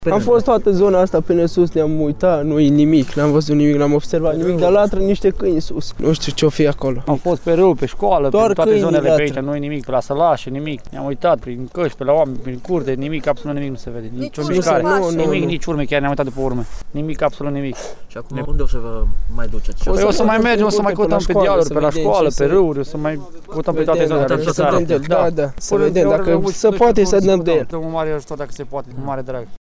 Am fost toată zona asta până sus, ne-am uitat, nu-i nimic, n-am văzut nimic, n-am observat nimic, dar latră niște câini sus. Nu știu ce-o fi acolo. Am fost pe râu, pe școală, Doar pe toate câinii zonele latră. pe aici, nu-i nimic, pe la sălașe, nimic. Ne-am uitat prin căști, pe la oameni, prin curte, nimic, absolut nimic nu se vede. Nici o mișcare, nimic, nici urme, chiar ne-am uitat după urme. Nimic, absolut nimic. Și acum unde o să vă mai duceți? Păi o să mai mergem, o să mai căutăm pe dealuri, pe la școală, pe râuri, o să mai căutăm pe toate zonele. Da, să vedem dacă se poate să dăm de el. Dăm un mare ajutor dacă se poate, cu mare drag.